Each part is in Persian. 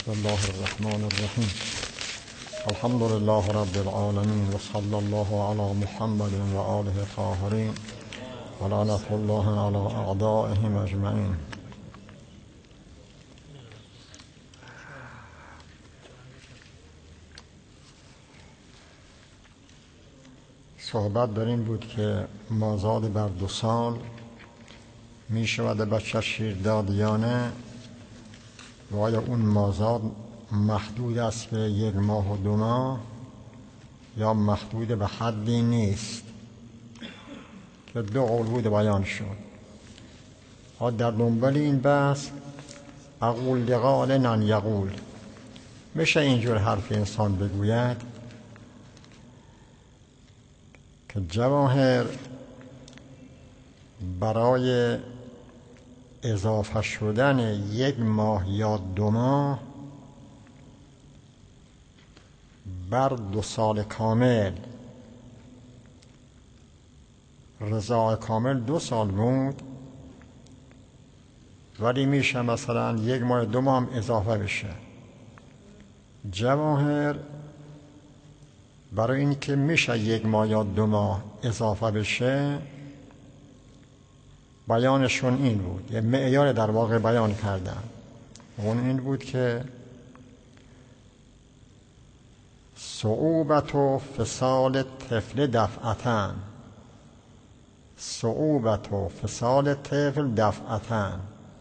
بسم الله الرحمن الرحیم. الحمد لله رب العالمین و صلی الله علی محمد و آله الطاهرین و لعنة الله علی اعدائهم اجمعین. صحبت در این بود که مازاد بر 2 سال می شود بچه شیردادیانه و آیا اون مازاد محدود است به 1 ماه و 2 ماه یا محدود به حدی نیست که 2 قول بود بیان شد. در دنبال این بحث اقول لقال نن یقول، میشه اینجور حرف انسان بگوید که جواهر برای اضافه شدن 1 ماه یا 2 ماه بر 2 سال کامل، رضا کامل 2 سال بود ولی میشه مثلا 1 ماه یا 2 ماه هم اضافه بشه. جواهر برای این که میشه 1 ماه یا 2 ماه اضافه بشه بیانشون این بود، یه معیار در واقع بیان کردن. اون این بود که صعوبت و فصال طفل دفعتن، صعوبت و فصال طفل دفعتن،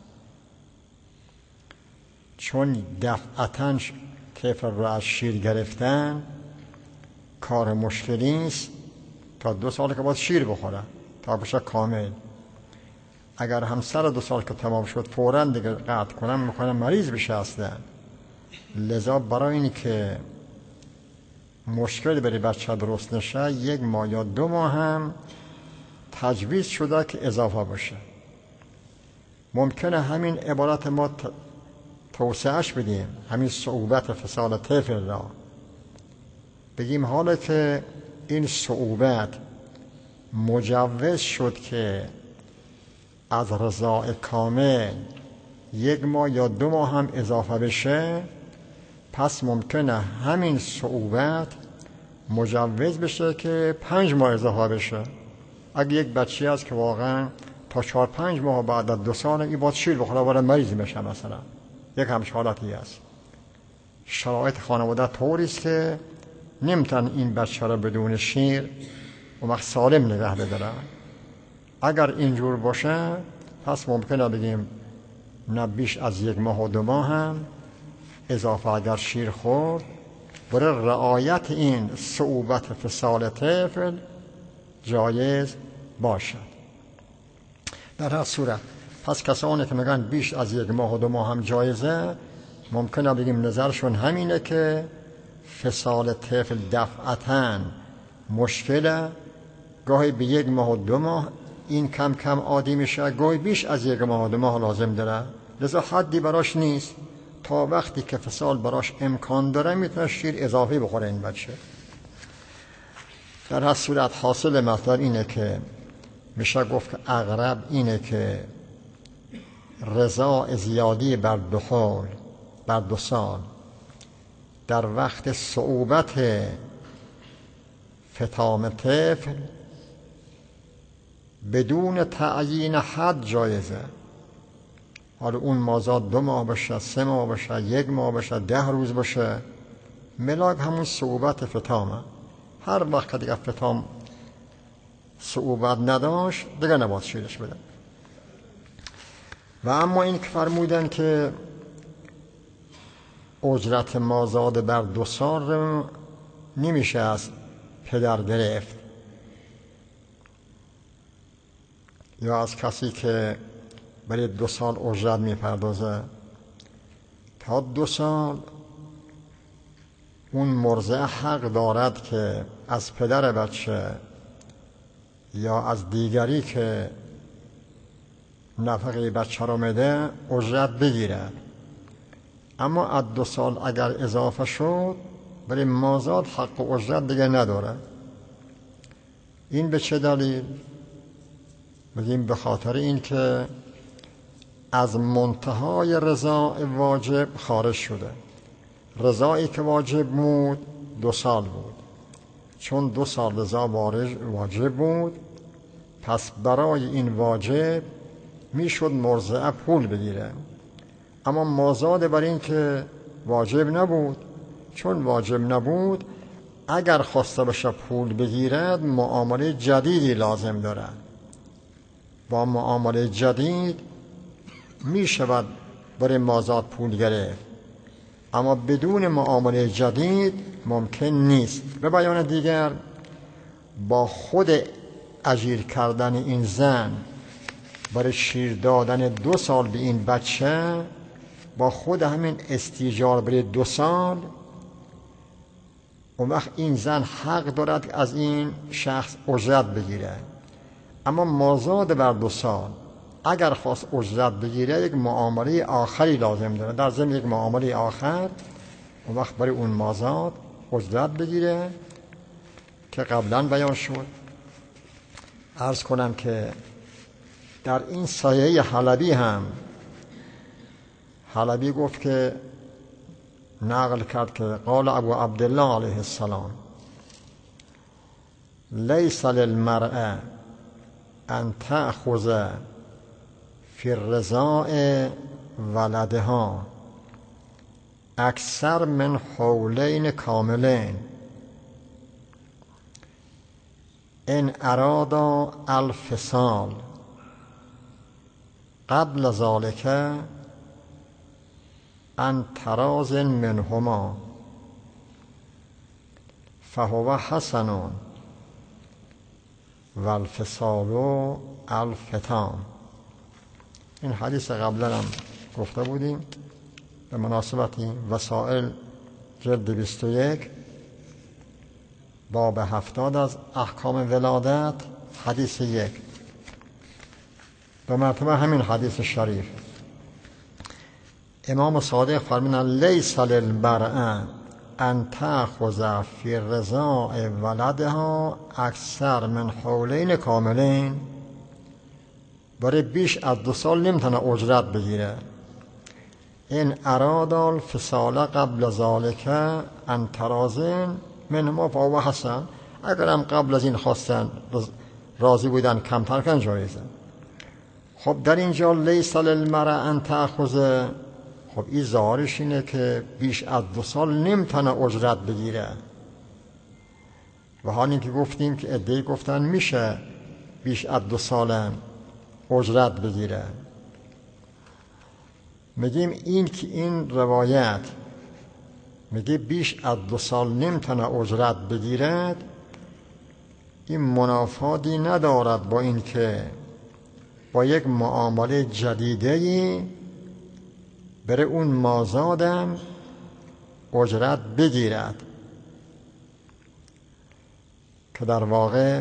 چون دفعتن طفل را از شیر گرفتن کار مشکلی است تا 2 سال که باید شیر بخوره تا بشه کامل. اگر همسر 2 سال که تمام شد فوراً دیگه قطع کنم میکنم مریض بشه اصلا. لذا برای اینی که مشکل بری بچه درست نشه 1 ماه یا 2 ماه هم تجویز شده که اضافه باشه. ممکنه همین عبارت ما توسعهش بدیم، همین صعوبت فصال طفل را بگیم حالا که این صعوبت مجوز شد که از رضاع کامل 1 ماه یا 2 ماه هم اضافه بشه، پس ممکنه همین صعوبت مجوز بشه که 5 ماه اضافه بشه. اگه یک بچه هست که واقعا تا 4-5 ماه بعد از 2 سال این باید شیر بخوره وارد مریض میشه، مثلا یک همچین حالتی هست. شرایط خانواده طوری است که نمیتونن این بچه را بدون شیر و وقت سالم نگه بدارن. اگر اینجور باشه پس ممکنه بگیم نه بیش از 1 ماه و 2 ماه هم اضافه اگر شیر خورد برای رعایت این صعوبت فصال طفل جایز باشد. در هر صورت پس کسانی که میگن بیش از 1 ماه و 2 ماه هم جایزه، ممکنه بگیم نظرشون همینه که فصال طفل دفعتاً مشکله، گاهی به 1 ماه و 2 ماه این کم کم عادی میشه، گاهی بیش از 1 ماه و 2 ماه لازم داره. لذا حدی براش نیست، تا وقتی که فصال براش امکان داره میتونه شیر اضافی بخوره این بچه. در هر صورت حاصل مطلب اینه که میشه گفت که اقرب اینه که رضاع زیادی بر 2 سال در وقت صعوبت فطام طفل بدون تعیین حد جایزه. حالا اون مازاد 2 ماه باشه، 3 ماه باشه، 1 ماه باشه، 10 روز باشه، ملاک همون صعوبت فطامه. هر وقت که دیگه فطام صعوبت نداشت دیگه نباید شیرش بده. و اما این که فرمودن که اجرت مازاد بر 2 سال رو نمیشه از پدر گرفت یا از کسی که برای 2 سال اجرت میپردازه. تا 2 سال اون مرضع حق دارد که از پدر بچه یا از دیگری که نفقه بچه رو میده اجرت بگیره. اما از 2 سال اگر اضافه شد برای مازاد حق و اجرت دیگه نداره. این به چه دلیل؟ بگیم به خاطر این که از منتهای رضاع واجب خارج شده. رضایی که واجب بود 2 سال بود. چون 2 سال رضا واجب بود، پس برای این واجب میشد مرضعه پول بگیره. اما مازاد بر این که واجب نبود، چون واجب نبود اگر خواسته بشه پول بگیرد معامله جدیدی لازم دارد. با معامله جدید می شود برای مازاد پول گرفت، اما بدون معامله جدید ممکن نیست. به بیان دیگر، با خود اجیر کردن این زن برای شیر دادن 2 سال به این بچه، با خود همین استیجار برای 2 سال، اون وقت این زن حق دارد از این شخص اجرت بگیره. اما مازاد بر 2 سال اگر خواست اجرت بگیره یک معامله آخری لازم داره، در ضمن یک معامله آخر اون وقت برای اون مازاد اجرت بگیره که قبلا بیان شد. عرض کنم که در این صحیح حلبی هم حلبی گفت که نقل کرد که قال ابو عبدالله علیه السلام لیس للمرأة ان تأخذ فی الرضاع ولدها اکثر من حولین کاملین ان ارادا الفصال قبل ذلك ان تراض منهما فهو حسن والفصال الفتام. این حدیث قبلا هم گفته بودیم به مناسبت وسائل جلد 21 باب 70 از احکام ولادت حدیث 1 به مرتبه همین حدیث شریف. امام صادق فرمودند لیس للمرأة ان تأخذ فی رضاع ولدها اکثر من حولین کاملین، برای بیش از 2 سال نمیتونه اجرت بگیره. این ارادا الفصال قبل ذلك ان تراضین منهما فهو حسن، اگر هم قبل از این خواستن راضی بودن کمتر کن جایزه. خب در اینجا لیس للمرأة ان تأخذ، خب این ظاهرش اینه که بیش از 2 سال نمیتونه اجرت بگیره، و حالی که گفتیم که عده‌ای گفتن میشه بیش از 2 سال اجرت بگیره. میگیم این که این روایت میگه بیش از 2 سال نمیتونه اجرت بگیرد، این منافاتی ندارد با این که با یک معامله جدیدی برای اون مازادم اجرت بگیرد، که در واقع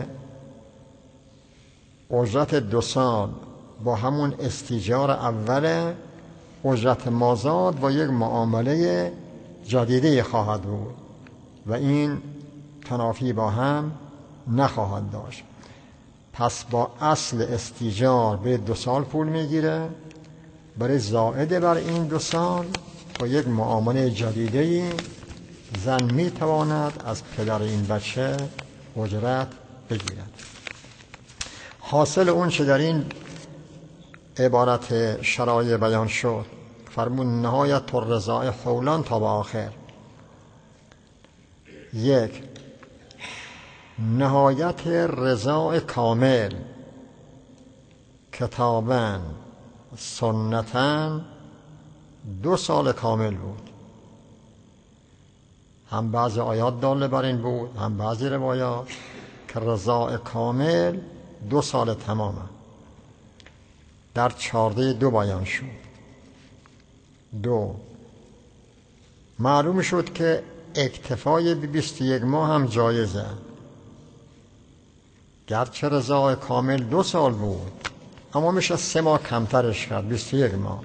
اجرت 2 سال با همون استیجار اوله، اجرت مازاد با یک معامله جدیدی خواهد بود و این تنافی با هم نخواهد داشت. پس با اصل استیجار به 2 سال پول میگیره، برای زائد بر این 2 سال با یک معامله جدیدی زن میتواند از پدر این بچه اجرت بگیرد. حاصل اون چه در این عبارت شرایع بیان شد، فرمون نهایت الرضاع حولان تا به آخر. 1. نهایت رضاع کامل کتاباً سنتاً 2 سال کامل بود. هم بعضی آیات داله بر این بود، هم بعضی روایات که رضاع کامل 2 سال تمامه. در 14:2 بیان شد. 2. معلوم شد که اکتفای به 21 ماه هم جایزه، گرچه رضاع کامل 2 سال بود اما میشه 3 ماه کمترش کرد، 21 ماه.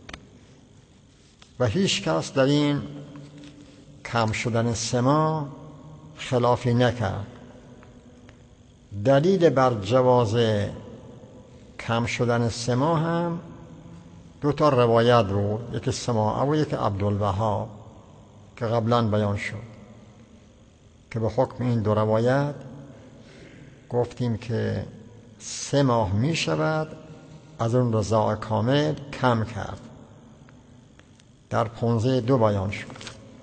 و هیچ کس در این کم شدن 3 ماه خلافی نکرد. دلیل بر جواز کم شدن 3 ماه هم 2 روایت بود، یکی سماعه و یکی عبدالوهاب که قبلا بیان شد که به حکم این دو روایت گفتیم که 3 ماه می شود از اون رضاع کامل کم کرد. در 15 بیان شد.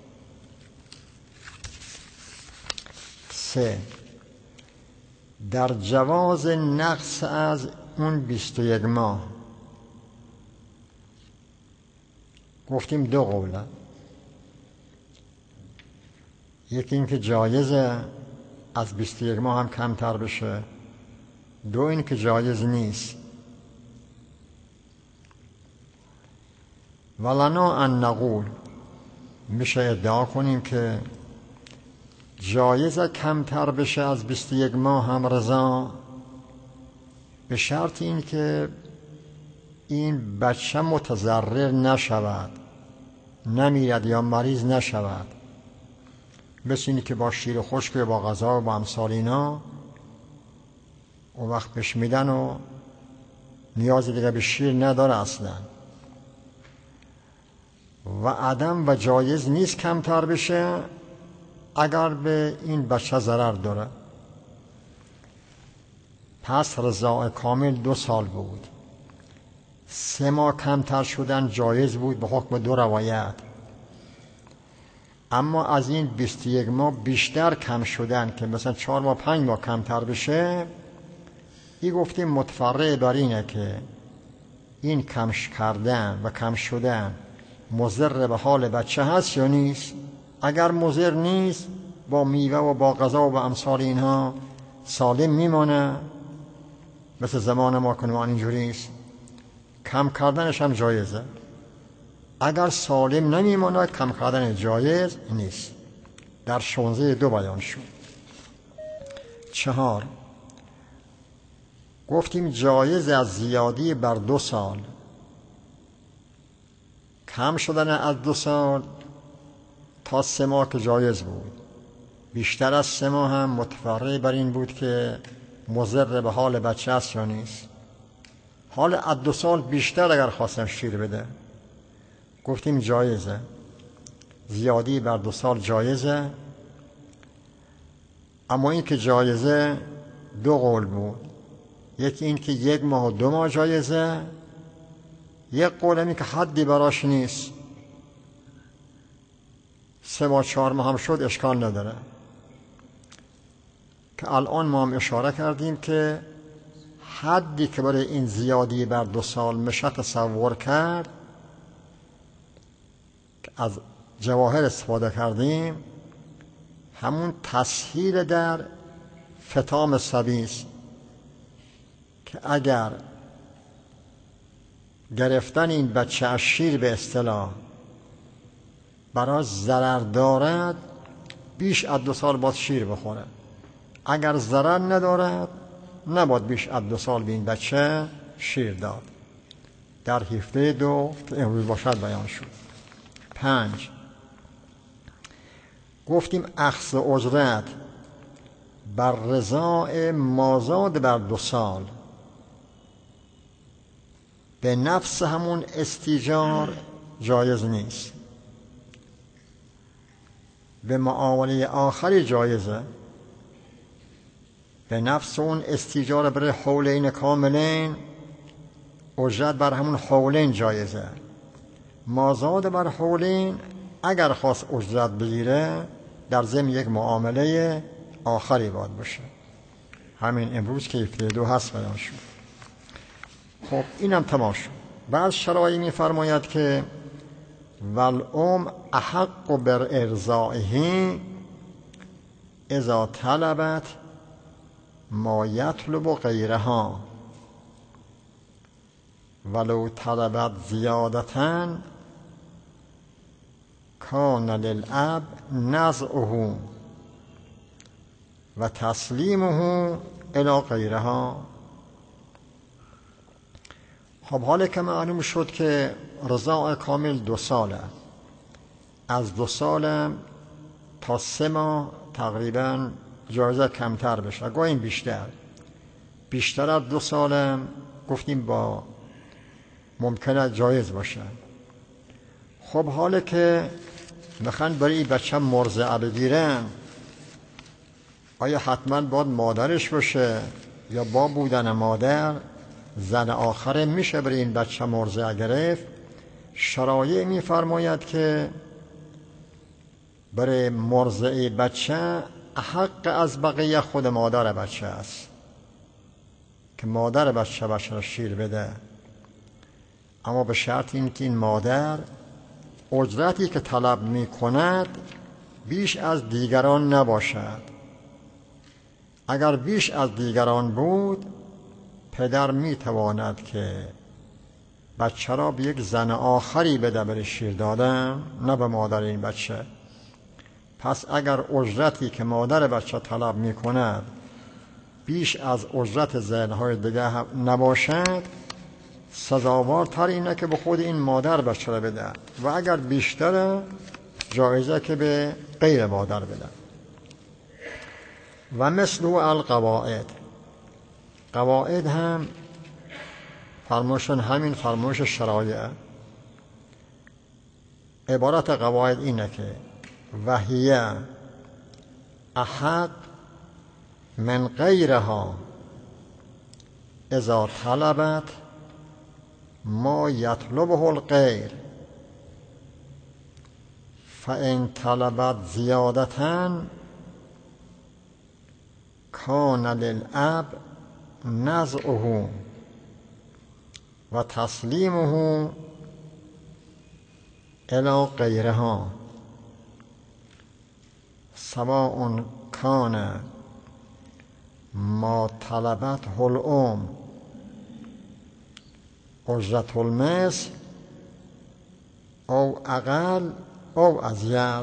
3 در جواز نقص از اون 21 ماه گفتیم 2 قوله. یکی این که جایزه از 21 ماه هم کمتر بشه، 2 این که جایز نیست. ولنا ان نقول میشه ادعا کنیم که جایزه کمتر بشه از 21 ماه هم رضا، به شرط این که این بچه متضرر نشود، نمیرد یا مریض نشود، مثل اینی که با شیر خشک و با غذا و با امثال اینا اون وقت بهش میدن و نیازی دیگه به شیر نداره اصلا. و عدم و جایز نیست کمتر بشه اگر به این بچه ضرر داره. پس رضاع کامل 2 سال بود. 3 ماه کمتر شدن جایز بود به حکم 2 روایت. اما از این 21 ماه بیشتر کم شدن که مثلا 4 ماه 5 ماه کمتر بشه، این گفتیم متفرع بر اینه که این کم کردن و کم شدن مضر به حال بچه هست یا نیست. اگر مضر نیست با میوه و با غذا و با امثال اینها سالم میمانه، مثل زمان ما که اینجوری است، کم کردنش هم جایزه. اگر سالم نمیماند کم کردن جایز نیست. در 16 بیان شد. 4 گفتیم جایز از زیادی بر 2 سال، کم شدن از 2 سال تا 3 ماه که جایز بود. بیشتر از 3 ماه هم متفرع بر این بود که مضر به حال بچه است یا نیست. حال از 2 سال بیشتر اگر خواستن شیر بده گفتیم جایزه. زیادی بر 2 سال جایزه. اما این که جایزه 2 قول بود. یکی این که 1 ماه و 2 ماه جایزه، یک قول این که حدی براش نیست، 3 ماه 4 ماه هم شد اشکال نداره. که الان ما هم اشاره کردیم که حدی که برای این زیادی بر 2 سال میشه تصور کرد، که از جواهر استفاده کردیم، همون تسهیل در فطام صبی است که اگر گرفتن این بچه از شیر به اصطلاح برای ضرر دارد، بیش از 2 سال باید شیر بخوره. اگر ضرر ندارد نباید بیش از 2 سال به این بچه شیر داد. در 17 که امروز باشد بیان شد. 5 گفتیم اخذ اجرت بر رضاع مازاد بر 2 سال به نفس همون استیجار جایز نیست. به معامله آخری جایزه، به نفس اون استیجار برای حولین کاملین اجرت بر همون حولین جایزه. مازاد بر حولین اگر خواست اجرت بگیره در ضمن یک معامله آخری باید باشه. همین امروز که 17 هست بیان شد. خب اینم تمام شد. بعد شرایعی می‌فرماید که والام احق بر ارضائه اذا طلبت ما یطلب غیرها ولو طلبت زیادتاً کان للاب نزعه و تسلیمه الی غیرها. خب حالا که معلوم شد که رضاع کامل 2 ساله، از 2 سال تا 3 ماه تقریبا جایزه کمتر بشه، گاهی بیشتر از 2 سال گفتیم با ممکنه جایز باشه. خب حالا که میخوان برای این بچه مرضعه بگیرن، آیا حتما باید مادرش باشه یا با بودن مادر زن آخره میشه برای این بچه مرضعه گرفت؟ شرایع میفرماید که برای مرضعه بچه حق از بقیه خود مادر بچه است که مادر بچه را شیر بده، اما به شرط اینکه این مادر اجرتی که طلب می کند بیش از دیگران نباشد. اگر بیش از دیگران بود، پدر می تواند که بچه را به یک زن آخری بده برای شیر دادن، نه به مادر این بچه. پس اگر اجرتی که مادر بچه طلب می کند بیش از اجرت زنهای دیگه نباشد، سزاوارتر اینه که به خود این مادر بچه را بده، و اگر بیشتر جایزه که به غیر مادر بده. و مثل القواعد، قواعد هم فرموشن همین فرموش شرایع. عبارت قواعد اینه که وهیه احق من غیرها اذا طلبت ما یطلبه الغیر فان طلبت زیادة کان للاب نزعه و تسلیمه الی غیرها سواء کان ما طلبته الام اجرة المثل او اقل او ازید.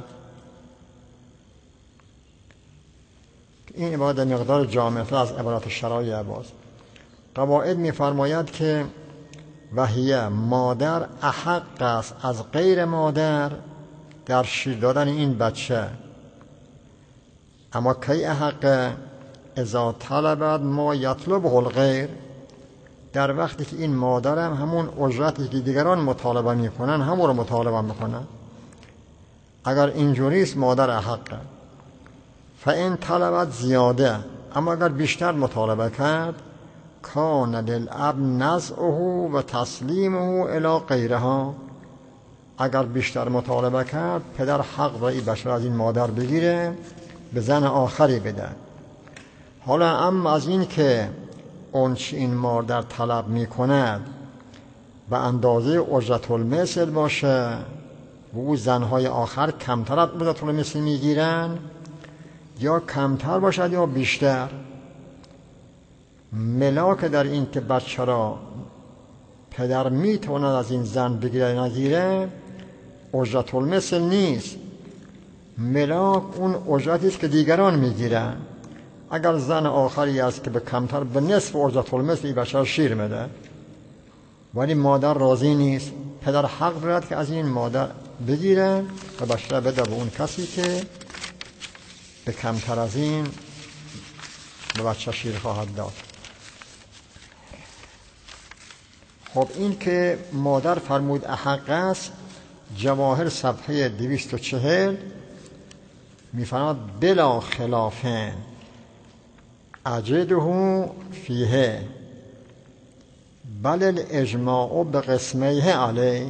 این عبارت مقدار جامعه از عبارت شرایع باز. قواعد می‌فرماید که وهیه مادر احق است از غیر مادر در شیر دادن این بچه، اما کی احق؟ اذا طلبت ما یطلبه الغیر، در وقتی که این مادر هم همون اجرتی که دیگران مطالبه میکنن همون رو مطالبه میکنن. اگر اینجوریست مادر احقه. فان طلبت زیاده، اما اگر بیشتر مطالبه کرد کان للاب نزعه و تسلیمه الی غیرها، اگر بیشتر مطالبه کرد پدر حق را این بچه از این مادر بگیره به زن آخری بده. حالا اما از این که اونچه این مادر طلب می کند به اندازه اجرت المثل باشه و او زنهای آخر کمتر از اجرت المثل می گیرن، یا کمتر باشد یا بیشتر، ملاک در این که بچه را پدر می تواند از این زن بگیره نگیره اجرت المثل نیست. ملاک اون اجرتی است که دیگران می گیرن. اگر زن آخری است که به کمتر به نصف اجرت المثل این بچه را شیر میده ولی مادر راضی نیست، پدر حق دارد که از این مادر بگیره و بچه را بده به اون کسی که به کمتر از این به بچه شیر خواهد داد. خب این که مادر فرمود احق است، جواهر صفحه 240 میفرماد بلا خلافن اجده فیه بل الاجماع بقسمیه علیه.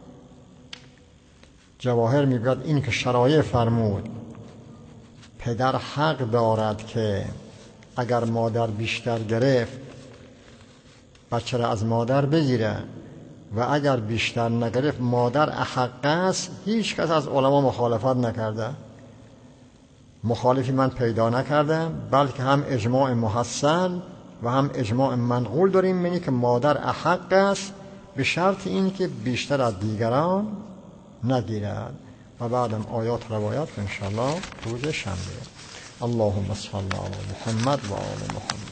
جواهر میگوید این که شرایع فرمود پدر حق دارد که اگر مادر بیشتر گرفت بچه را از مادر بگیره و اگر بیشتر نگرفت مادر احق است. هیچ کس از علما مخالفت نکرده، مخالفی من پیدا نکردم، بلکه هم اجماع محصل و هم اجماع منقول داریم منی که مادر احق است به شرط این که بیشتر از دیگران نگیرد. و بعدم آیات روایات انشاءالله روز شنبه. اللهم صل علی محمد و آل محمد.